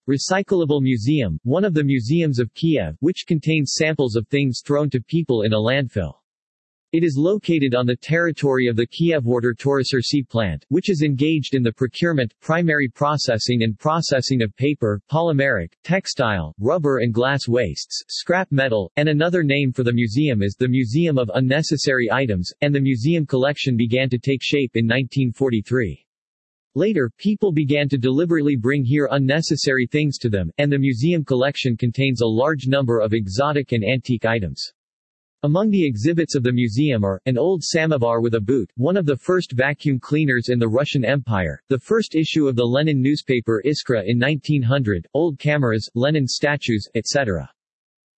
Recyclable Museum, one of the museums of Kiev, which contains samples of things thrown to people in a landfill. It is located on the territory of the Kyivwater Torisirsi plant, which is engaged in the procurement, primary processing and processing of paper, polymeric, textile, rubber and glass wastes, scrap metal, and another name for the museum is the Museum of Unnecessary Items, and the museum collection began to take shape in 1943. Later, people began to deliberately bring here unnecessary things to them, and the museum collection contains a large number of exotic and antique items. Among the exhibits of the museum are, an old samovar with a boot, one of the first vacuum cleaners in the Russian Empire, the first issue of the Lenin newspaper Iskra in 1900, old cameras, Lenin statues, etc.